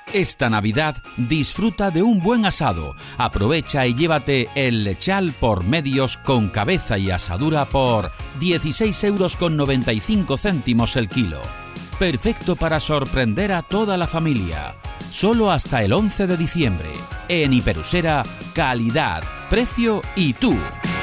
Esta Navidad disfruta de un buen asado. Aprovecha y llévate el lechal por medios con cabeza y asadura por 16,95 € el kilo. Perfecto para sorprender a toda la familia. Solo hasta el 11 de diciembre. En Hiperusera, calidad, precio y tú.